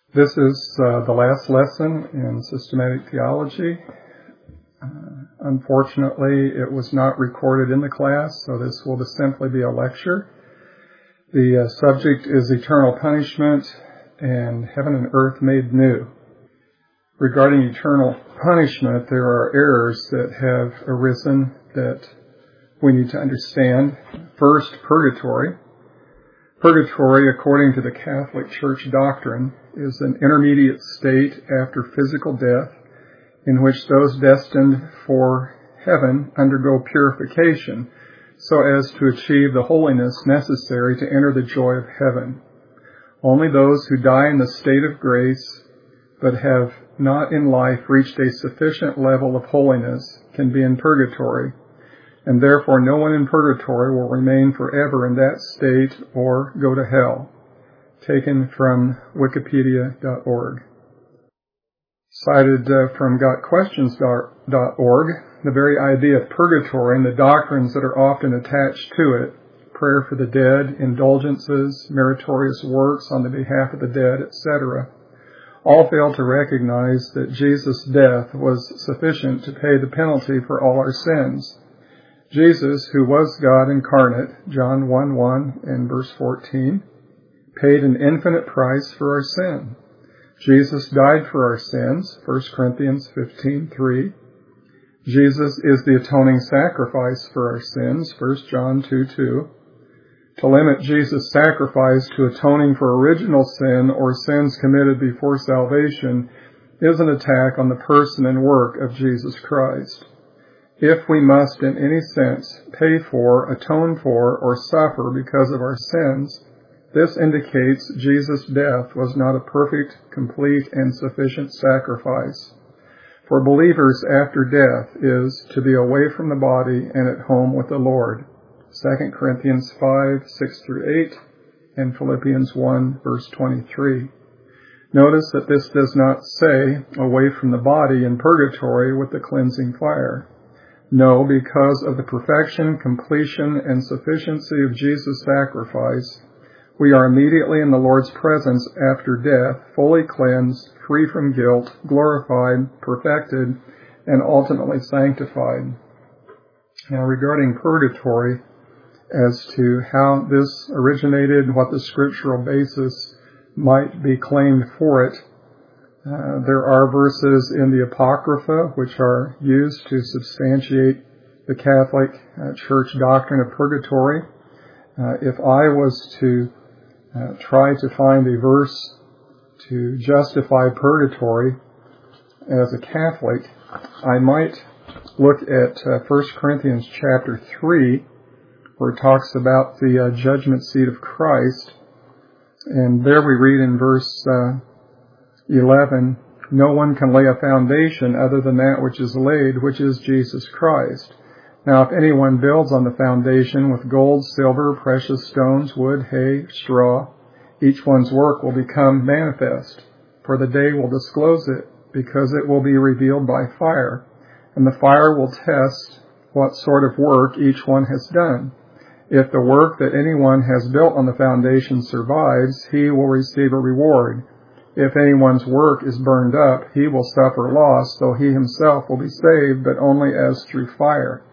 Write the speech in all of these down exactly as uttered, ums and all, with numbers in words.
This is uh, the last lesson in systematic theology. Uh, unfortunately, it was not recorded in the class, so this will just simply be a lecture. The uh, subject is eternal punishment and heaven and earth made new. Regarding eternal punishment, there are errors that have arisen that we need to understand. First, purgatory. Purgatory, according to the Catholic Church doctrine, is an intermediate state after physical death in which those destined for heaven undergo purification so as to achieve the holiness necessary to enter the joy of heaven. Only those who die in the state of grace but have not in life reached a sufficient level of holiness can be in purgatory, and therefore no one in purgatory will remain forever in that state or go to hell. Taken from wikipedia dot org. Cited uh, from got questions dot org, the very idea of purgatory and the doctrines that are often attached to it, prayer for the dead, indulgences, meritorious works on the behalf of the dead, et cetera, all fail to recognize that Jesus' death was sufficient to pay the penalty for all our sins. Jesus, who was God incarnate, John one one and verse fourteen, paid an infinite price for our sin. Jesus died for our sins, First Corinthians fifteen three. Jesus is the atoning sacrifice for our sins, First John two two. To limit Jesus' sacrifice to atoning for original sin or sins committed before salvation is an attack on the person and work of Jesus Christ. If we must in any sense pay for, atone for, or suffer because of our sins, this indicates Jesus' death was not a perfect, complete, and sufficient sacrifice. For believers, after death is to be away from the body and at home with the Lord. Second Corinthians five, six through eight, and Philippians one, verse twenty-three. Notice that this does not say away from the body in purgatory with the cleansing fire. No, because of the perfection, completion, and sufficiency of Jesus' sacrifice, we are immediately in the Lord's presence after death, fully cleansed, free from guilt, glorified, perfected, and ultimately sanctified. Now, regarding purgatory, as to how this originated, what the scriptural basis might be claimed for it, uh, there are verses in the Apocrypha which are used to substantiate the Catholic uh, Church doctrine of purgatory. Uh, if I was to uh, try to find a verse to justify purgatory as a Catholic, I might look at uh, First Corinthians chapter three, where it talks about the uh, judgment seat of Christ. And there we read in verse uh, eleven, no one can lay a foundation other than that which is laid, which is Jesus Christ. Now, if anyone builds on the foundation with gold, silver, precious stones, wood, hay, straw, each one's work will become manifest, for the day will disclose it, because it will be revealed by fire, and the fire will test what sort of work each one has done. If the work that anyone has built on the foundation survives, he will receive a reward. If anyone's work is burned up, he will suffer loss, though he himself will be saved, but only as through fire.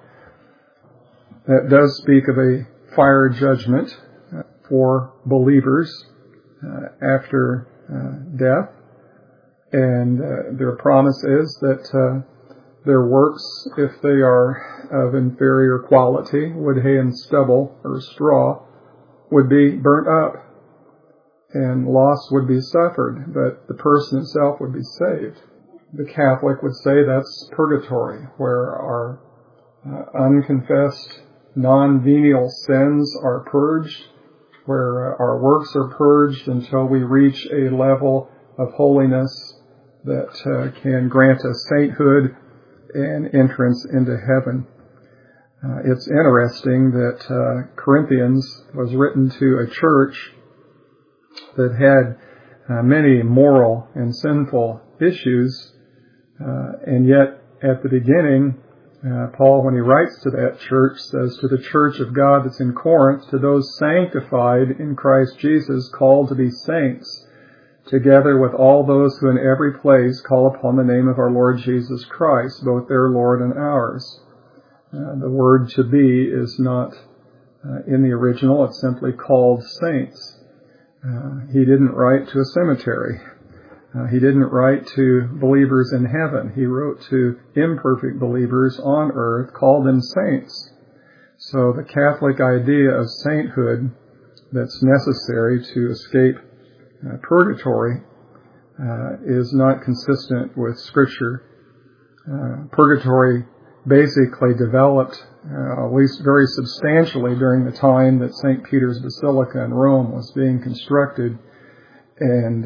That does speak of a fire judgment for believers uh, after uh, death, and uh, their promise is that uh, their works, if they are of inferior quality, wood, hay, and stubble, or straw, would be burnt up, and loss would be suffered, but the person himself would be saved. The Catholic would say that's purgatory, where our uh, unconfessed, non-venial sins are purged, where uh, our works are purged until we reach a level of holiness that uh, can grant us sainthood and entrance into heaven. Uh, it's interesting that uh, Corinthians was written to a church that had uh, many moral and sinful issues, uh, and yet at the beginning, uh, Paul, when he writes to that church, says, to the church of God that's in Corinth, to those sanctified in Christ Jesus, called to be saints, together with all those who in every place call upon the name of our Lord Jesus Christ, both their Lord and ours. Uh, the word to be is not uh, in the original. It's simply called saints. Uh, he didn't write to a cemetery. Uh, he didn't write to believers in heaven. He wrote to imperfect believers on earth, called them saints. So the Catholic idea of sainthood that's necessary to escape uh, purgatory uh, is not consistent with Scripture. Uh, purgatory basically developed, uh, at least very substantially, during the time that Saint Peter's Basilica in Rome was being constructed, and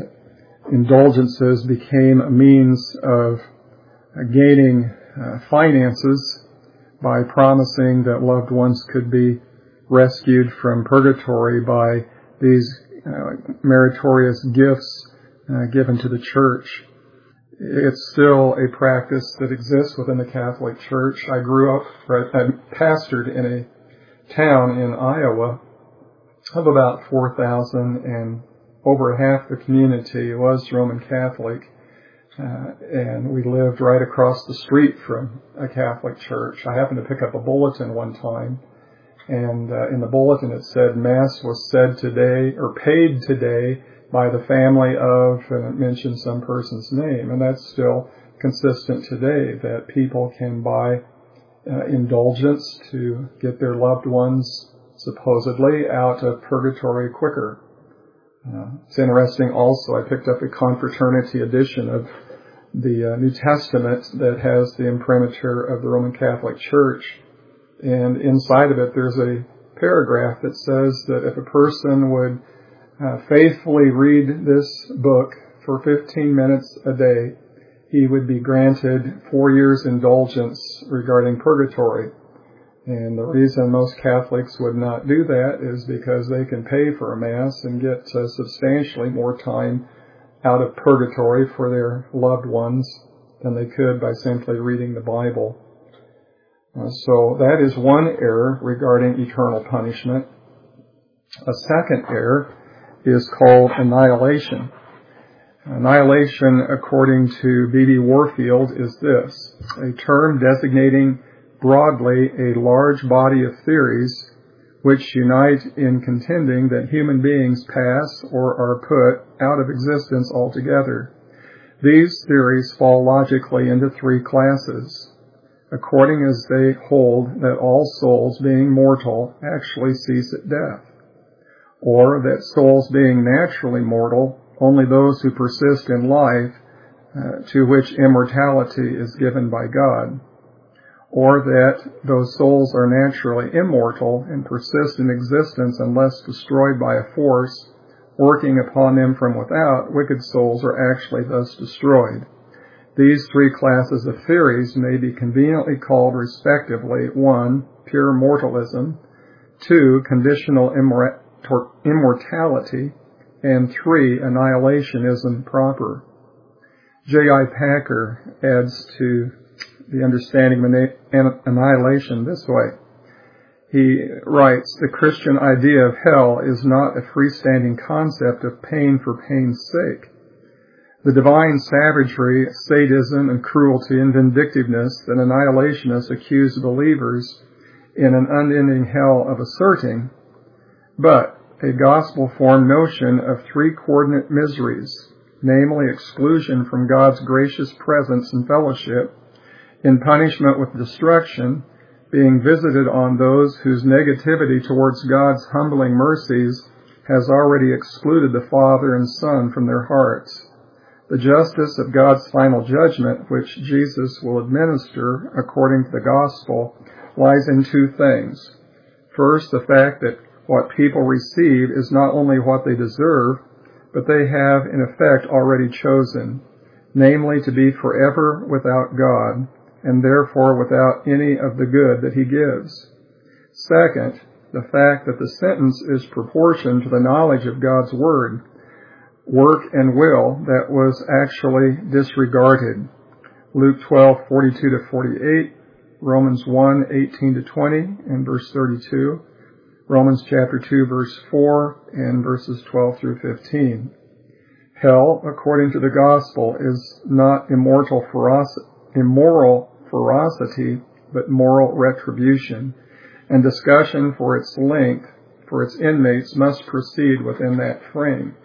indulgences became a means of uh, gaining uh, finances by promising that loved ones could be rescued from purgatory by these uh, meritorious gifts uh, given to the church. It's still a practice that exists within the Catholic Church. I grew up, I pastored in a town in Iowa of about four thousand, and over half the community was Roman Catholic. Uh, and we lived right across the street from a Catholic church. I happened to pick up a bulletin one time, and uh, in the bulletin it said, Mass was said today, or paid today, by the family of, and it mentioned some person's name. And that's still consistent today, that people can buy uh, indulgence to get their loved ones, supposedly, out of purgatory quicker. Uh, it's interesting also, I picked up a confraternity edition of the uh, New Testament that has the imprimatur of the Roman Catholic Church, and inside of it there's a paragraph that says that if a person would uh, faithfully read this book for fifteen minutes a day, he would be granted four years indulgence regarding purgatory. And the reason most Catholics would not do that is because they can pay for a Mass and get uh, substantially more time out of purgatory for their loved ones than they could by simply reading the Bible. Uh, so that is one error regarding eternal punishment. A second error is called annihilation. Annihilation, according to B B Warfield, is this: a term designating broadly a large body of theories which unite in contending that human beings pass or are put out of existence altogether. These theories fall logically into three classes, according as they hold that all souls, being mortal, actually cease at death, or that souls being naturally mortal, only those who persist in life, uh, to which immortality is given by God, or that those souls are naturally immortal and persist in existence unless destroyed by a force working upon them from without. Wicked souls are actually thus destroyed. These three classes of theories may be conveniently called respectively: one, pure mortalism; two, conditional immor- immortality; and three, annihilationism proper. J I Packer adds to the understanding of annihilation this way. He writes, the Christian idea of hell is not a freestanding concept of pain for pain's sake. The divine savagery, sadism, and cruelty and vindictiveness that annihilationists accuse believers in an unending hell of asserting, but a gospel-formed notion of three coordinate miseries, namely exclusion from God's gracious presence and fellowship, in punishment with destruction, being visited on those whose negativity towards God's humbling mercies has already excluded the Father and Son from their hearts. The justice of God's final judgment, which Jesus will administer according to the gospel, lies in two things. First, the fact that what people receive is not only what they deserve, but they have in effect already chosen, namely to be forever without God, and therefore without any of the good that he gives. Second, the fact that the sentence is proportioned to the knowledge of God's word, work, and will that was actually disregarded. Luke twelve, forty-two to forty-eight, Romans one, eighteen to twenty, and verse thirty-two, Romans chapter two, verse four, and verses twelve through fifteen. Hell, according to the gospel, is not immortal feroc- immoral ferocity, but moral retribution, and discussion for its length, for its inmates, must proceed within that frame.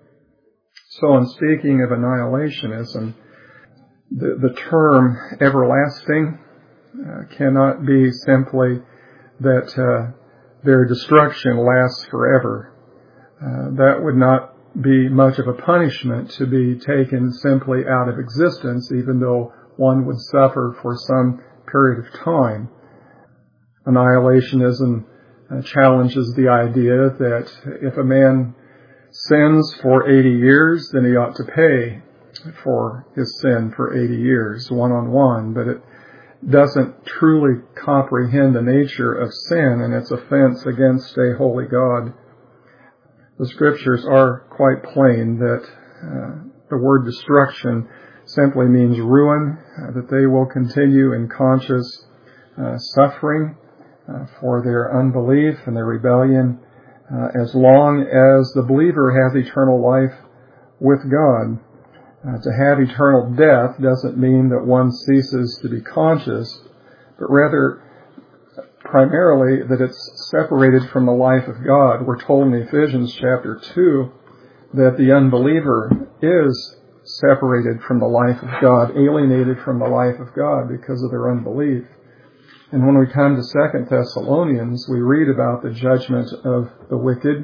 So in speaking of annihilationism, the, the term everlasting uh, cannot be simply that uh, their destruction lasts forever. Uh, that would not be much of a punishment to be taken simply out of existence, even though one would suffer for some period of time. Annihilationism uh, challenges the idea that if a man sins for eighty years, then he ought to pay for his sin for eighty years, one-on-one, but it doesn't truly comprehend the nature of sin and its offense against a holy God. The scriptures are quite plain that uh, the word destruction simply means ruin, uh, that they will continue in conscious uh, suffering uh, for their unbelief and their rebellion uh, as long as the believer has eternal life with God. Uh, to have eternal death doesn't mean that one ceases to be conscious, but rather primarily that it's separated from the life of God. We're told in Ephesians chapter two that the unbeliever is separated from the life of God, alienated from the life of God because of their unbelief. And when we come to Second Thessalonians, we read about the judgment of the wicked,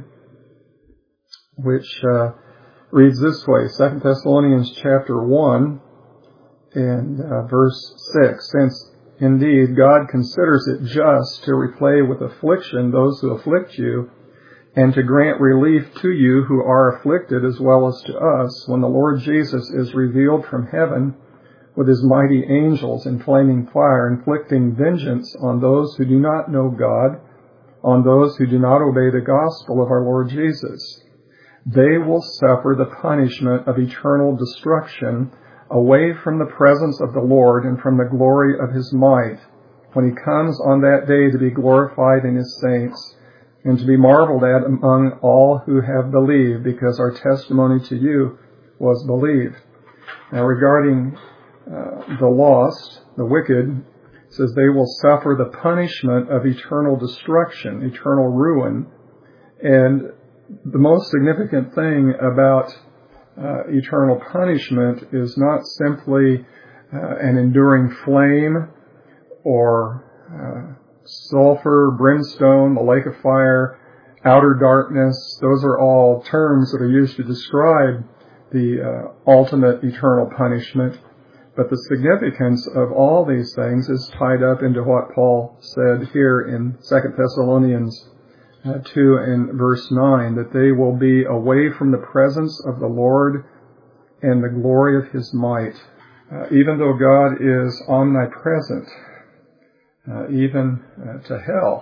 which uh, reads this way, Second Thessalonians chapter one and uh, verse six, since indeed God considers it just to repay with affliction those who afflict you, and to grant relief to you who are afflicted as well as to us, when the Lord Jesus is revealed from heaven with his mighty angels in flaming fire, inflicting vengeance on those who do not know God, on those who do not obey the gospel of our Lord Jesus. They will suffer the punishment of eternal destruction away from the presence of the Lord and from the glory of his might, when he comes on that day to be glorified in his saints and to be marveled at among all who have believed, because our testimony to you was believed. Now regarding uh, the lost, the wicked, it says they will suffer the punishment of eternal destruction, eternal ruin. And the most significant thing about uh, eternal punishment is not simply uh, an enduring flame or uh, sulfur, brimstone, the lake of fire, outer darkness. Those are all terms that are used to describe the uh, ultimate eternal punishment. But the significance of all these things is tied up into what Paul said here in Second Thessalonians Uh, two and verse nine, that they will be away from the presence of the Lord and the glory of his might. Uh, even though God is omnipresent, uh, even uh, to hell,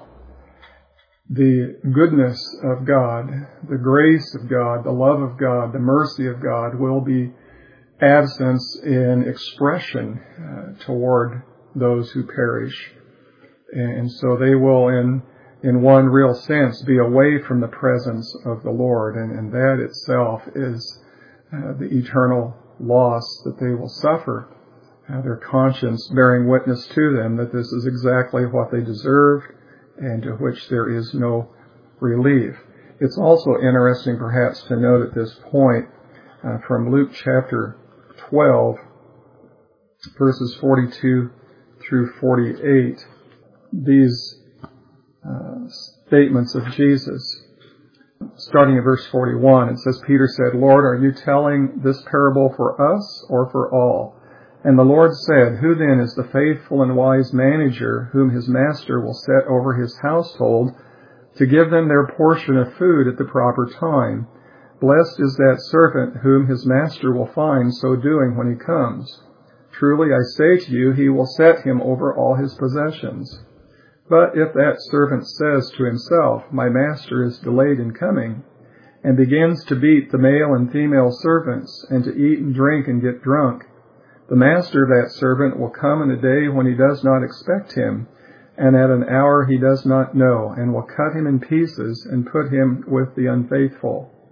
the goodness of God, the grace of God, the love of God, the mercy of God will be absent in expression uh, toward those who perish. And so they will, in in one real sense, be away from the presence of the Lord, and, and that itself is uh, the eternal loss that they will suffer, uh, their conscience bearing witness to them that this is exactly what they deserved and to which there is no relief. It's also interesting perhaps to note at this point uh, from Luke chapter twelve, verses forty-two through forty-eight, these Uh, statements of Jesus. Starting at verse forty-one, it says, Peter said, Lord, are you telling this parable for us or for all? And the Lord said, who then is the faithful and wise manager whom his master will set over his household to give them their portion of food at the proper time? Blessed is that servant whom his master will find so doing when he comes. Truly I say to you, he will set him over all his possessions. But if that servant says to himself, my master is delayed in coming, and begins to beat the male and female servants, and to eat and drink and get drunk, the master of that servant will come in a day when he does not expect him, and at an hour he does not know, and will cut him in pieces and put him with the unfaithful.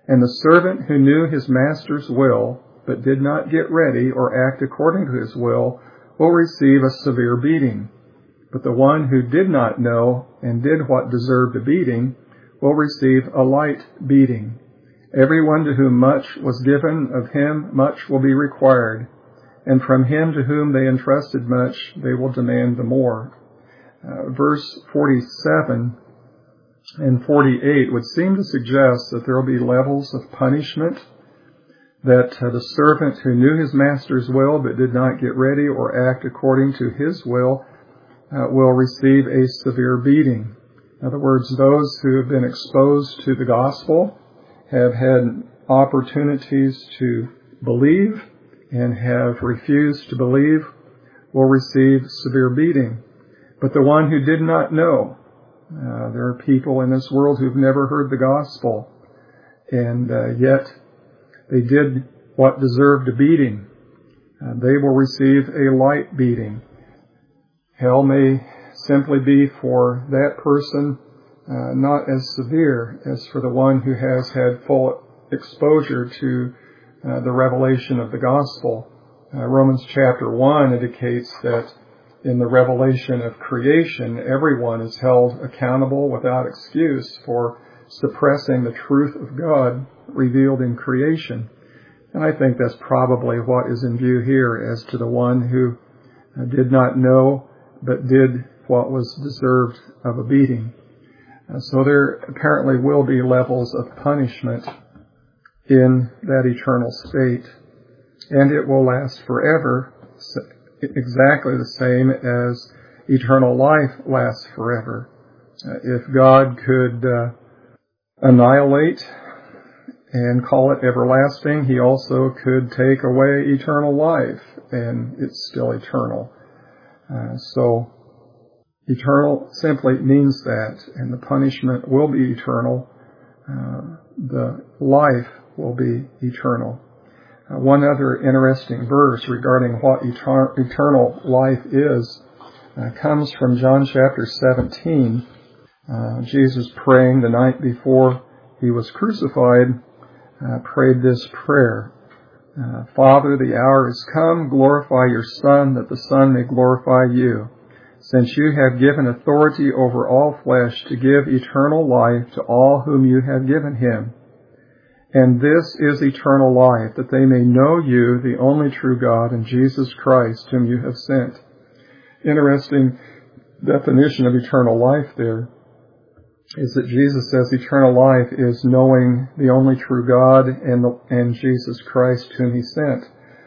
And the servant who knew his master's will, but did not get ready or act according to his will, will receive a severe beating. But the one who did not know and did what deserved a beating will receive a light beating. Everyone to whom much was given, of him much will be required. And from him to whom they entrusted much, they will demand the more. Uh, verse forty-seven and forty-eight would seem to suggest that there will be levels of punishment, that uh, the servant who knew his master's will but did not get ready or act according to his will uh, will receive a severe beating. In other words, those who have been exposed to the gospel have had opportunities to believe and have refused to believe will receive severe beating. But the one who did not know, uh, there are people in this world who've never heard the gospel, and uh, yet they did what deserved a beating. Uh, they will receive a light beating. Hell may simply be for that person uh, not as severe as for the one who has had full exposure to uh, the revelation of the gospel. Uh, Romans chapter one indicates that in the revelation of creation, everyone is held accountable without excuse for suppressing the truth of God revealed in creation. And I think that's probably what is in view here as to the one who uh, did not know but did what was deserved of a beating. Uh, so there apparently will be levels of punishment in that eternal state, and it will last forever, exactly the same as eternal life lasts forever. Uh, if God could uh, annihilate and call it everlasting, he also could take away eternal life, and it's still eternal. Uh, so eternal simply means that, and the punishment will be eternal. Uh, the life will be eternal. Uh, one other interesting verse regarding what eter- eternal life is uh, comes from John chapter seventeen. Uh, Jesus praying the night before he was crucified uh, prayed this prayer. Uh, Father, the hour is come. Glorify your Son, that the Son may glorify you, since you have given authority over all flesh to give eternal life to all whom you have given him. And this is eternal life, that they may know you, the only true God, and Jesus Christ, whom you have sent. Interesting definition of eternal life there is that Jesus says eternal life is knowing the only true God and, the, and Jesus Christ, whom he sent.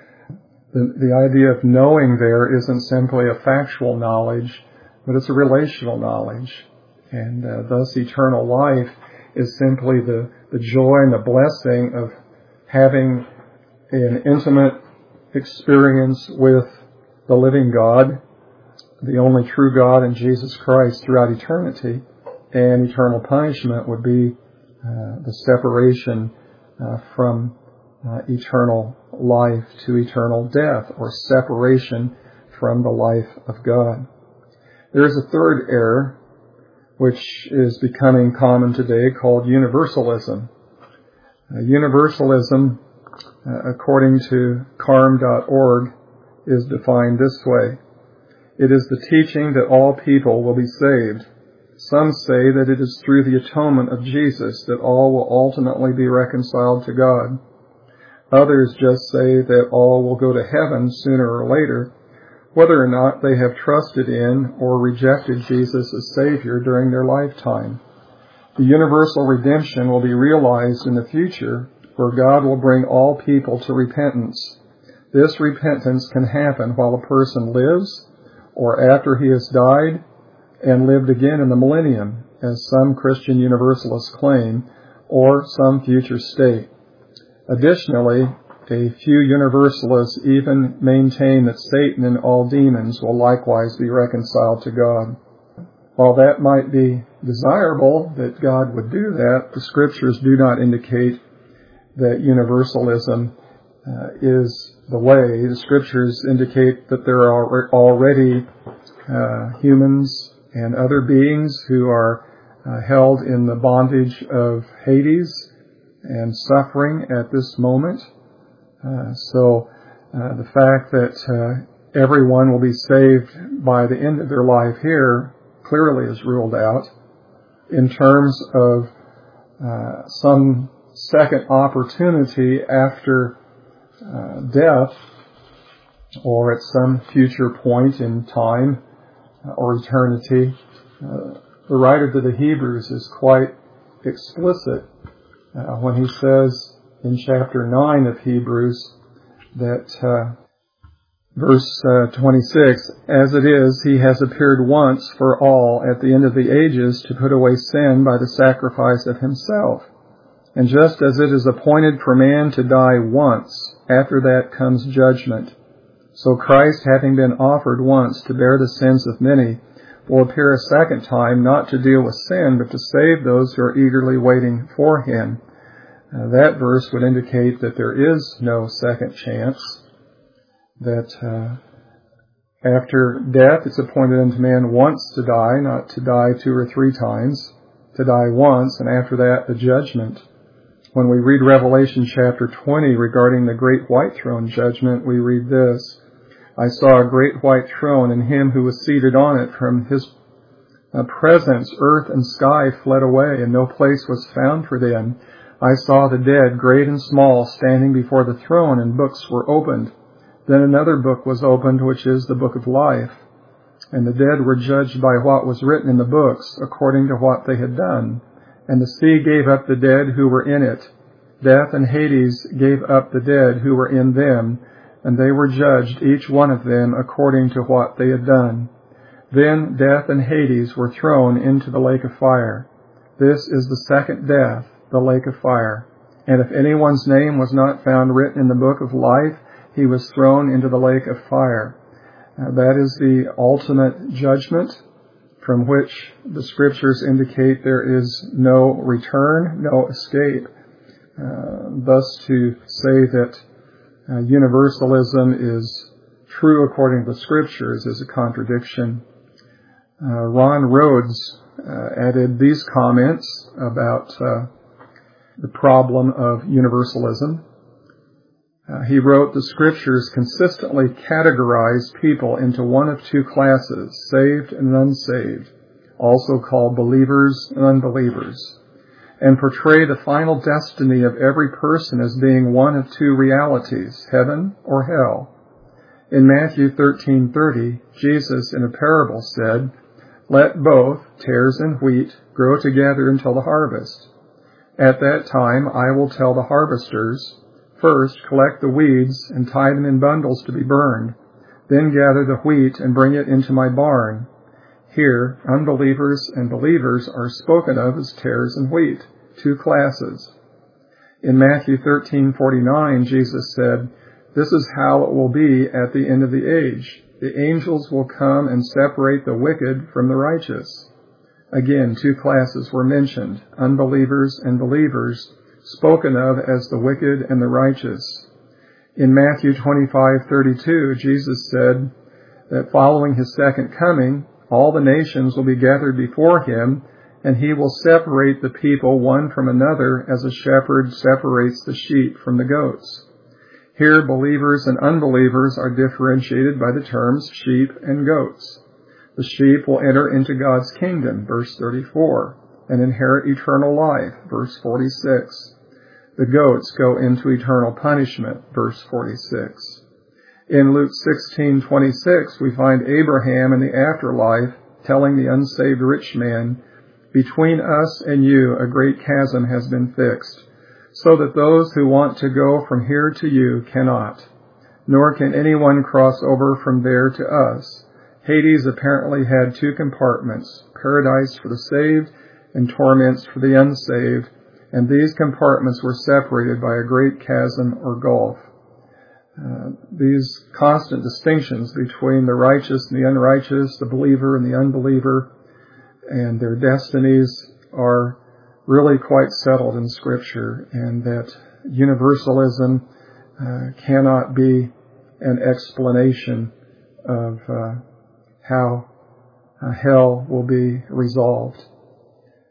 The, the idea of knowing there isn't simply a factual knowledge, but it's a relational knowledge. And uh, thus eternal life is simply the, the joy and the blessing of having an intimate experience with the living God, the only true God, and Jesus Christ throughout eternity. And eternal punishment would be uh, the separation uh, from uh, eternal life to eternal death, or separation from the life of God. There is a third error which is becoming common today, called universalism. Uh, universalism, uh, according to carm dot org, is defined this way. It is the teaching that all people will be saved. Some say that it is through the atonement of Jesus that all will ultimately be reconciled to God. Others just say that all will go to heaven sooner or later, whether or not they have trusted in or rejected Jesus as Savior during their lifetime. The universal redemption will be realized in the future, where God will bring all people to repentance. This repentance can happen while a person lives, or after he has died and lived again in the millennium, as some Christian universalists claim, or some future state. Additionally, a few universalists even maintain that Satan and all demons will likewise be reconciled to God. While that might be desirable, that God would do that, the Scriptures do not indicate that universalism uh, is the way. The Scriptures indicate that there are already uh, humans and other beings who are uh, held in the bondage of Hades, and suffering at this moment. Uh, so uh, the fact that uh, everyone will be saved by the end of their life here clearly is ruled out. In terms of uh, some second opportunity after uh, death, or at some future point in time uh, or eternity, uh, the writer to the Hebrews is quite explicit uh, when he says in chapter nine of Hebrews that uh, verse uh, twenty-six, as it is, he has appeared once for all at the end of the ages to put away sin by the sacrifice of himself. And just as it is appointed for man to die once, after that comes judgment. So Christ, having been offered once to bear the sins of many, will appear a second time, not to deal with sin, but to save those who are eagerly waiting for him. Uh, that verse would indicate that there is no second chance, that uh, after death it's appointed unto man once to die, not to die two or three times, to die once, and after that the judgment. When we read Revelation chapter twenty regarding the great white throne judgment, we read this, I saw a great white throne, and him who was seated on it. From his uh, presence earth and sky fled away, and no place was found for them. I saw the dead, great and small, standing before the throne, and books were opened. Then another book was opened, which is the book of life. And the dead were judged by what was written in the books, according to what they had done. And the sea gave up the dead who were in it. Death and Hades gave up the dead who were in them, and they were judged, each one of them, according to what they had done. Then death and Hades were thrown into the lake of fire. This is the second death, the lake of fire. And if anyone's name was not found written in the book of life, he was thrown into the lake of fire. Uh, that is the ultimate judgment, from which the scriptures indicate there is no return, no escape. Uh, thus to say that uh, universalism is true according to the scriptures is a contradiction. Uh, Ron Rhodes uh, added these comments about uh, the problem of universalism. Uh, he wrote, the scriptures consistently categorize people into one of two classes, saved and unsaved, also called believers and unbelievers, and portray the final destiny of every person as being one of two realities, heaven or hell. In Matthew thirteen thirty, Jesus in a parable said, let both, tares and wheat, grow together until the harvest. At that time I will tell the harvesters, first collect the weeds and tie them in bundles to be burned, then gather the wheat and bring it into my barn. Here, unbelievers and believers are spoken of as tares and wheat, two classes. In Matthew thirteen forty-nine, Jesus said, this is how it will be at the end of the age. The angels will come and separate the wicked from the righteous. Again, two classes were mentioned, unbelievers and believers, spoken of as the wicked and the righteous. In Matthew twenty-five thirty-two, Jesus said that following his second coming, all the nations will be gathered before him, and he will separate the people one from another as a shepherd separates the sheep from the goats. Here, believers and unbelievers are differentiated by the terms sheep and goats. The sheep will enter into God's kingdom, verse thirty-four, and inherit eternal life, verse forty-six. The goats go into eternal punishment, verse forty-six. In Luke sixteen twenty-six, we find Abraham in the afterlife telling the unsaved rich man, between us and you a great chasm has been fixed, so that those who want to go from here to you cannot, nor can anyone cross over from there to us. Hades apparently had two compartments, paradise for the saved and torments for the unsaved, and these compartments were separated by a great chasm or gulf. Uh, these constant distinctions between the righteous and the unrighteous, the believer and the unbeliever, and their destinies are really quite settled in Scripture, and that universalism uh, cannot be an explanation of uh, how uh, hell will be resolved.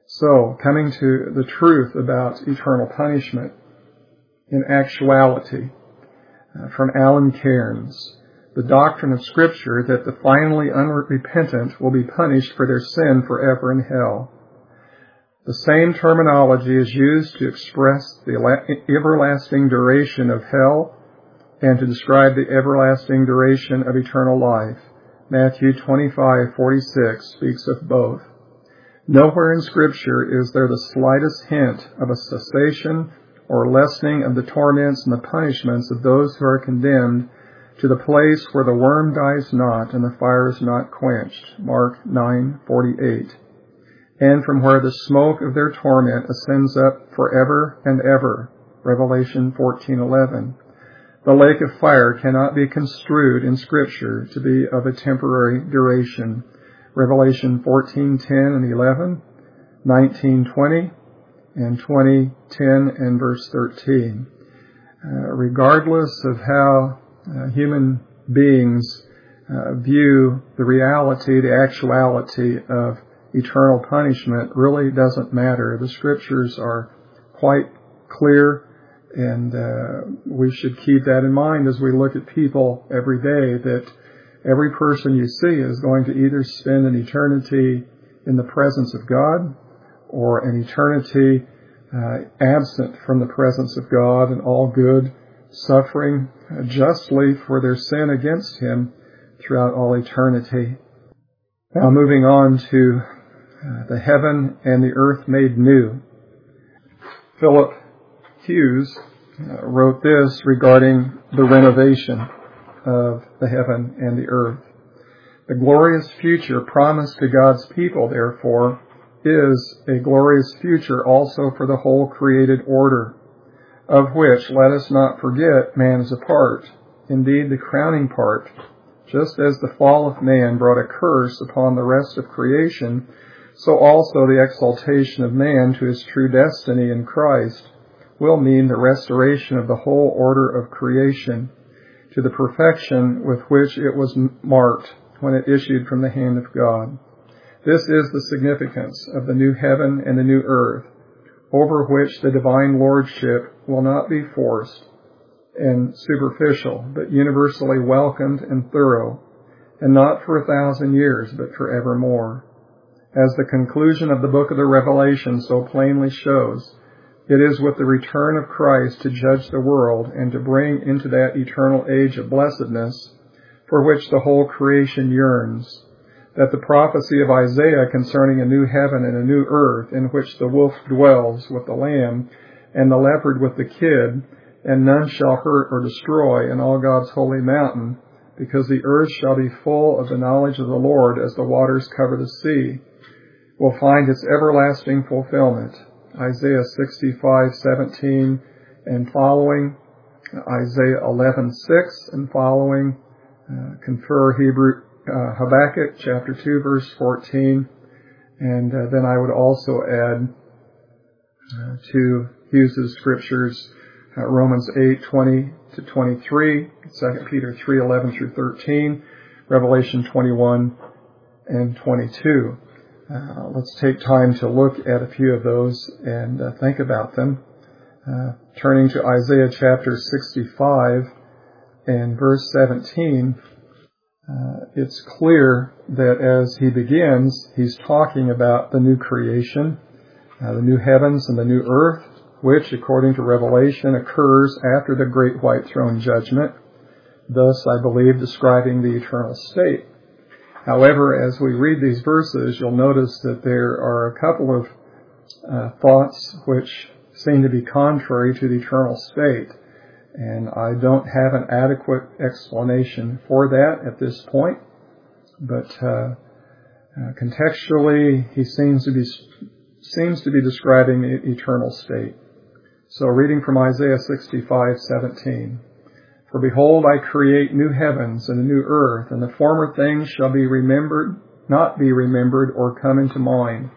So, coming to the truth about eternal punishment, in actuality, uh, from Alan Cairns, the doctrine of Scripture that the finally unrepentant will be punished for their sin forever in hell. The same terminology is used to express the everlasting duration of hell and to describe the everlasting duration of eternal life. Matthew twenty-five forty-six speaks of both. Nowhere in Scripture is there the slightest hint of a cessation or lessening of the torments and the punishments of those who are condemned to the place where the worm dies not and the fire is not quenched. Mark nine forty-eight. And from where the smoke of their torment ascends up forever and ever. Revelation fourteen eleven. The lake of fire cannot be construed in Scripture to be of a temporary duration. Revelation fourteen ten and eleven, nineteen twenty, and twenty ten and verse thirteen. Uh, regardless of how uh, human beings uh, view the reality, the actuality of eternal punishment, really doesn't matter. The Scriptures are quite clear, and uh, we should keep that in mind as we look at people every day, that every person you see is going to either spend an eternity in the presence of God or an eternity uh, absent from the presence of God and all good, suffering uh, justly for their sin against Him throughout all eternity. Now moving on to uh, the heaven and the earth made new. Philip Hughes uh, wrote this regarding the renovation of the heaven and the earth. The glorious future promised to God's people, therefore, is a glorious future also for the whole created order, of which, let us not forget, man is a part, indeed the crowning part. Just as the fall of man brought a curse upon the rest of creation, so also the exaltation of man to his true destiny in Christ will mean the restoration of the whole order of creation to the perfection with which it was marked when it issued from the hand of God. This is the significance of the new heaven and the new earth, over which the divine lordship will not be forced and superficial, but universally welcomed and thorough, and not for a thousand years, but for evermore. As the conclusion of the book of the Revelation so plainly shows, it is with the return of Christ to judge the world and to bring into that eternal age of blessedness for which the whole creation yearns, that the prophecy of Isaiah concerning a new heaven and a new earth in which the wolf dwells with the lamb and the leopard with the kid, and none shall hurt or destroy in all God's holy mountain, because the earth shall be full of the knowledge of the Lord as the waters cover the sea, will find its everlasting fulfillment. Isaiah sixty-five seventeen and following, Isaiah eleven six and following, uh, confer Hebrew uh, Habakkuk chapter two verse fourteen, and uh, then I would also add uh, to Hughes' scriptures uh, Romans eight twenty to twenty-three, Second Peter three eleven through thirteen, Revelation twenty-one and twenty-two. Uh, let's take time to look at a few of those and uh, think about them. Uh, turning to Isaiah chapter sixty-five and verse seventeen, uh, it's clear that as he begins, he's talking about the new creation, uh, the new heavens and the new earth, which, according to Revelation, occurs after the great white throne judgment, thus, I believe, describing the eternal state. However, as we read these verses, you'll notice that there are a couple of uh, thoughts which seem to be contrary to the eternal state. And I don't have an adequate explanation for that at this point. But uh, uh, contextually, he seems to be seems to be describing the eternal state. So reading from Isaiah sixty-five seventeen. For behold, I create new heavens and a new earth, and the former things shall be remembered, not be remembered or come into mind.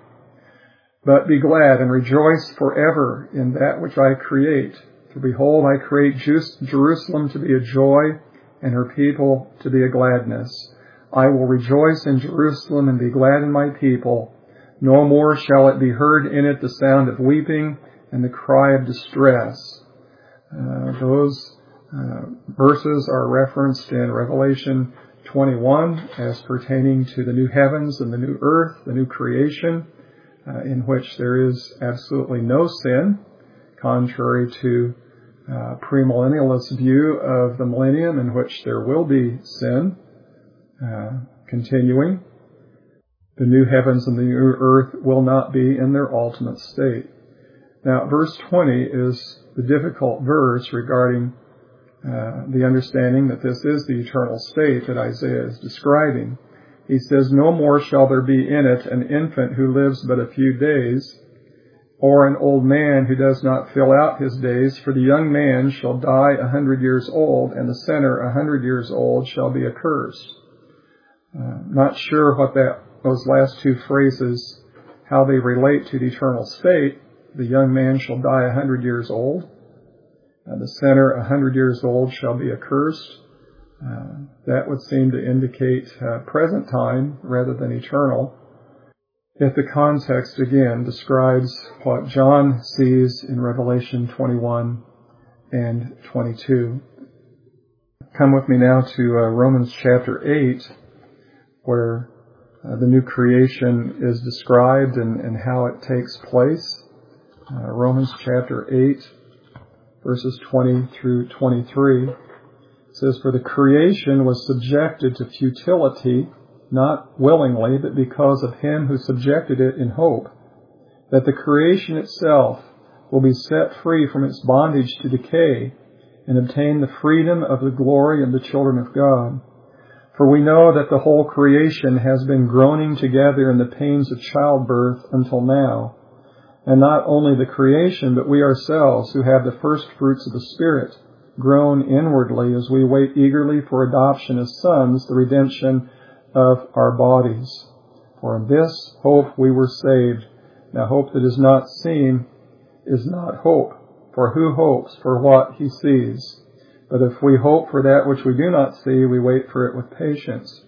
But be glad and rejoice forever in that which I create. For behold, I create Jerusalem to be a joy, and her people to be a gladness. I will rejoice in Jerusalem and be glad in my people. No more shall it be heard in it the sound of weeping and the cry of distress. Uh, those uh, verses are referenced in Revelation twenty-one as pertaining to the new heavens and the new earth, the new creation, uh, in which there is absolutely no sin, contrary to uh, premillennialist view of the millennium, in which there will be sin uh, continuing. The new heavens and the new earth will not be in their ultimate state. Now, verse twenty is the difficult verse regarding uh, the understanding that this is the eternal state that Isaiah is describing. He says, "No more shall there be in it an infant who lives but a few days, or an old man who does not fill out his days, for the young man shall die a hundred years old, and the sinner a hundred years old shall be accursed." Uh, not sure what that those last two phrases, how they relate to the eternal state. The young man shall die a hundred years old, and the sinner a hundred years old shall be accursed. Uh, that would seem to indicate uh, present time rather than eternal. If the context again describes what John sees in Revelation twenty-one and twenty-two. Come with me now to uh, Romans chapter eight, where uh, the new creation is described and, and how it takes place. Uh, Romans chapter eight, verses twenty through twenty-three. It says, "For the creation was subjected to futility, not willingly, but because of him who subjected it in hope, that the creation itself will be set free from its bondage to decay and obtain the freedom of the glory of the children of God. For we know that the whole creation has been groaning together in the pains of childbirth until now. And not only the creation, but we ourselves, who have the first fruits of the Spirit, groan inwardly as we wait eagerly for adoption as sons, the redemption of our bodies. For in this hope we were saved. Now hope that is not seen is not hope. For who hopes for what he sees? But if we hope for that which we do not see, we wait for it with patience."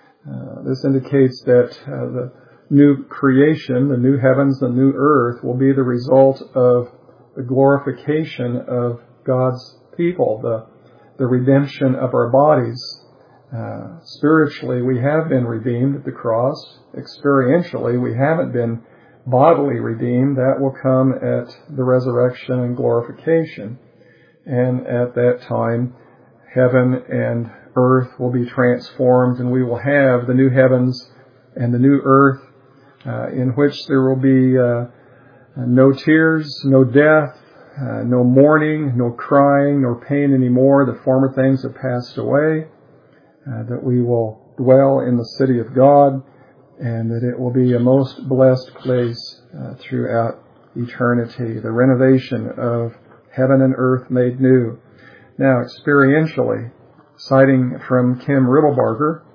Uh, this indicates that uh, the new creation, the new heavens, the new earth, will be the result of the glorification of God's people, the, the redemption of our bodies. Uh, spiritually, we have been redeemed at the cross. Experientially, we haven't been bodily redeemed. That will come at the resurrection and glorification. And at that time, heaven and earth will be transformed, and we will have the new heavens and the new earth, uh, in which there will be uh, no tears, no death, uh, no mourning, no crying, nor pain anymore. The former things have passed away. Uh, that we will dwell in the city of God, and that it will be a most blessed place uh, throughout eternity. The renovation of heaven and earth made new. Now, experientially, citing from Kim Riddlebarger,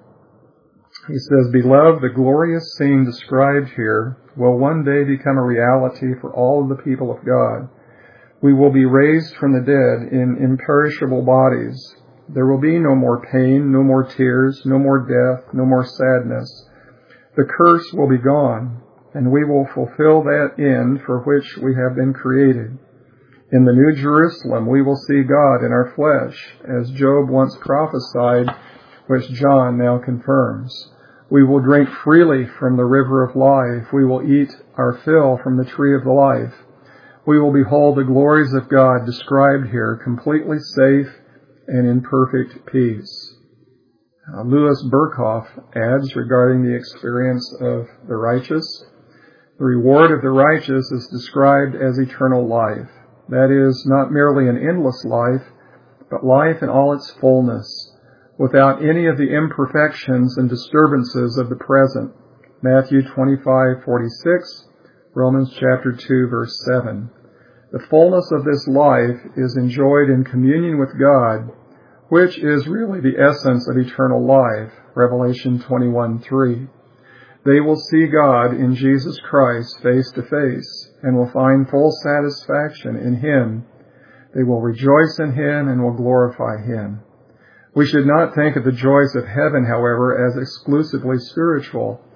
he says, "Beloved, the glorious scene described here will one day become a reality for all of the people of God. We will be raised from the dead in imperishable bodies. There will be no more pain, no more tears, no more death, no more sadness. The curse will be gone, and we will fulfill that end for which we have been created. In the New Jerusalem, we will see God in our flesh, as Job once prophesied, which John now confirms. We will drink freely from the river of life. We will eat our fill from the tree of life. We will behold the glories of God described here, completely safe and in perfect peace." Uh, Louis Berkhoff adds regarding the experience of the righteous, "The reward of the righteous is described as eternal life. That is, not merely an endless life, but life in all its fullness, without any of the imperfections and disturbances of the present." Matthew twenty-five forty-six, Romans chapter two, verse seven. The fullness of this life is enjoyed in communion with God, which is really the essence of eternal life, Revelation twenty-one three. They will see God in Jesus Christ face to face and will find full satisfaction in Him. They will rejoice in Him and will glorify Him. We should not think of the joys of heaven, however, as exclusively spiritual.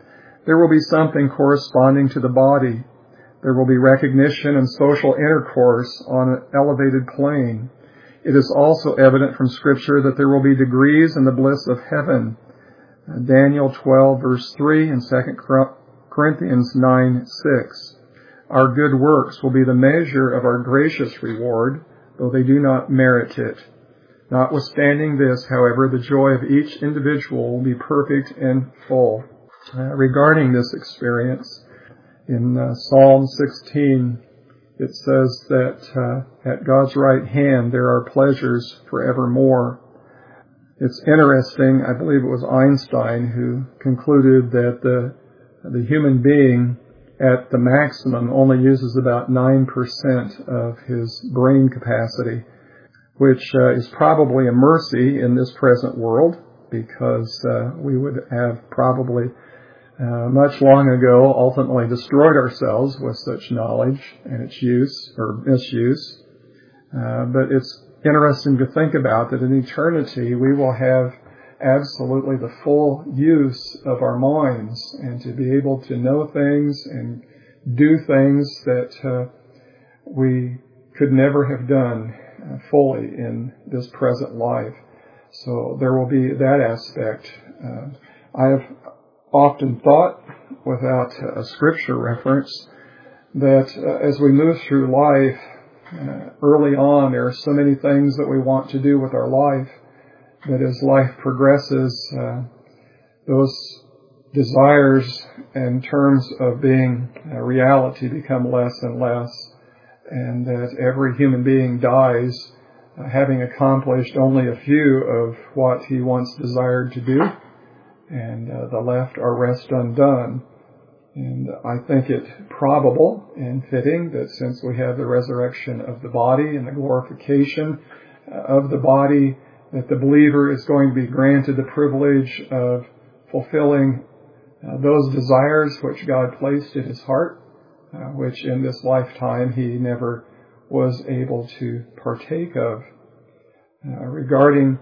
There will be something corresponding to the body. There will be recognition and social intercourse on an elevated plane. It is also evident from Scripture that there will be degrees in the bliss of heaven. Daniel twelve, verse three, and Second Corinthians nine, six. Our good works will be the measure of our gracious reward, though they do not merit it. Notwithstanding this, however, the joy of each individual will be perfect and full. Uh, regarding this experience, in uh, Psalm sixteen, it says that uh, at God's right hand there are pleasures forevermore. It's interesting, I believe it was Einstein who concluded that the, the human being at the maximum only uses about nine percent of his brain capacity, which uh, is probably a mercy in this present world, because uh, we would have probably uh, much long ago ultimately destroyed ourselves with such knowledge and its use or misuse. Uh, but it's interesting to think about that in eternity we will have absolutely the full use of our minds, and to be able to know things and do things that uh, we could never have done uh, fully in this present life. So there will be that aspect. Uh, I have often thought, without a scripture reference, that uh, as we move through life, uh, early on there are so many things that we want to do with our life, that as life progresses, uh, those desires in terms of being a reality become less and less, and that every human being dies uh, having accomplished only a few of what he once desired to do, and uh, the left are rest undone. And I think it probable and fitting that since we have the resurrection of the body and the glorification uh, of the body, that the believer is going to be granted the privilege of fulfilling uh, those desires which God placed in his heart, uh, which in this lifetime he never was able to partake of. Uh, regarding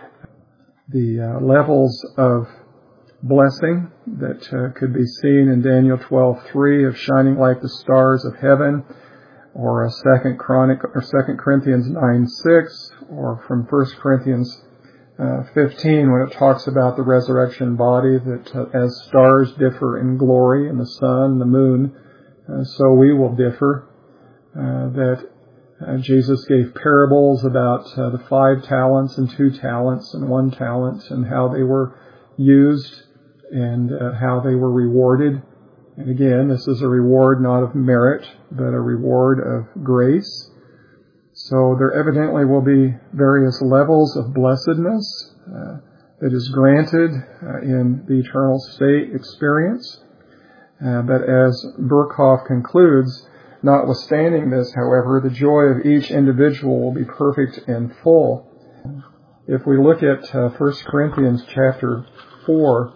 the uh, levels of blessing that uh, could be seen in Daniel twelve three of shining like the stars of heaven, or a Second Chronic or Second Corinthians nine six, or from First Corinthians uh, fifteen when it talks about the resurrection body, that uh, as stars differ in glory in the sun, the moon, uh, so we will differ. Uh, that uh, Jesus gave parables about uh, the five talents and two talents and one talent, and how they were used and uh, how they were rewarded. And again, this is a reward not of merit, but a reward of grace. So there evidently will be various levels of blessedness uh, that is granted uh, in the eternal state experience. Uh, but as Berkhoff concludes, notwithstanding this, however, the joy of each individual will be perfect and full. If we look at uh, First Corinthians chapter four,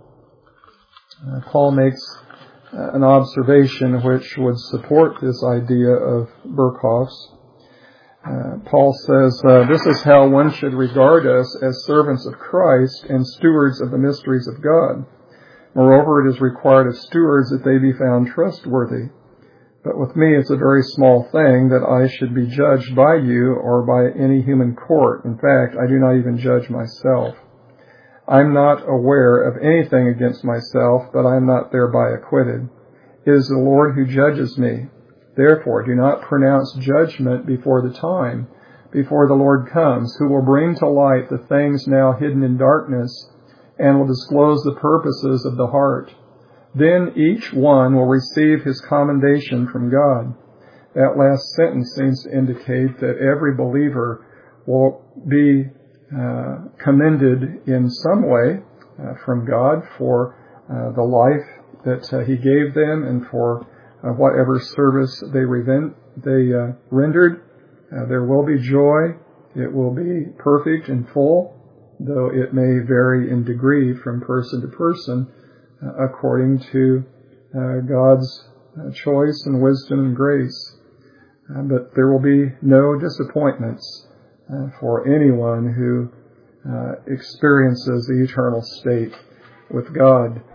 uh, Paul makes uh, an observation which would support this idea of Berkhoff's. Uh, Paul says, uh, this is how one should regard us, as servants of Christ and stewards of the mysteries of God. Moreover, it is required of stewards that they be found trustworthy. But with me it's a very small thing that I should be judged by you or by any human court. In fact, I do not even judge myself. I'm not aware of anything against myself, but I am not thereby acquitted. It is the Lord who judges me. Therefore, do not pronounce judgment before the time, before the Lord comes, who will bring to light the things now hidden in darkness, and will disclose the purposes of the heart. Then each one will receive his commendation from God. That last sentence seems to indicate that every believer will be uh, commended in some way uh, from God for uh, the life that uh, he gave them, and for uh, whatever service they, revent, they uh, rendered. Uh, there will be joy. It will be perfect and full, though it may vary in degree from person to person, uh, according to uh, God's uh, choice and wisdom and grace. Uh, but there will be no disappointments uh, for anyone who uh, experiences the eternal state with God.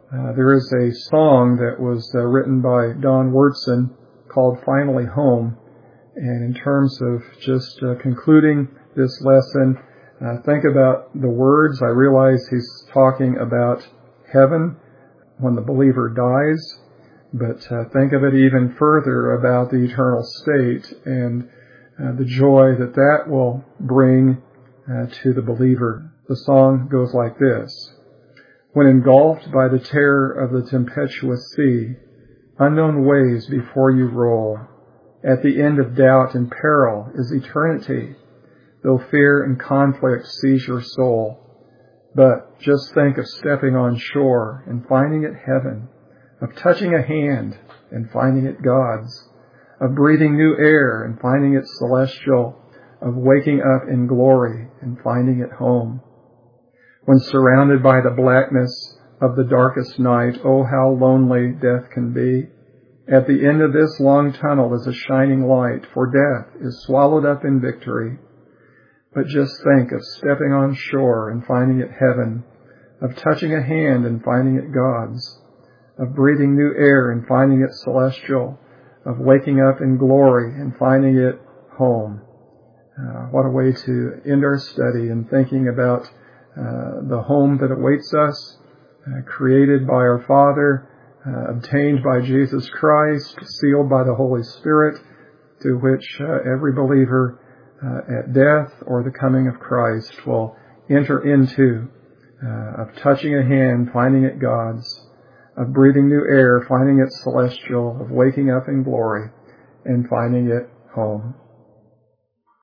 Uh, there is a song that was uh, written by Don Wurtson called Finally Home. And in terms of just uh, concluding this lesson, uh, think about the words. I realize he's talking about heaven when the believer dies, but uh, think of it even further about the eternal state and uh, the joy that that will bring uh, to the believer. The song goes like this. When engulfed by the terror of the tempestuous sea, unknown waves before you roll, at the end of doubt and peril is eternity, though fear and conflict seize your soul. But just think of stepping on shore and finding it heaven, of touching a hand and finding it God's, of breathing new air and finding it celestial, of waking up in glory and finding it home. When surrounded by the blackness of the darkest night, oh, how lonely death can be. At the end of this long tunnel is a shining light, for death is swallowed up in victory. But just think of stepping on shore and finding it heaven, of touching a hand and finding it God's, of breathing new air and finding it celestial, of waking up in glory and finding it home. Uh, what a way to end our study in thinking about uh, the home that awaits us, uh, created by our Father, Uh, obtained by Jesus Christ, sealed by the Holy Spirit, to which uh, every believer uh, at death or the coming of Christ will enter into, uh, of touching a hand, finding it God's, of breathing new air, finding it celestial, of waking up in glory and finding it home.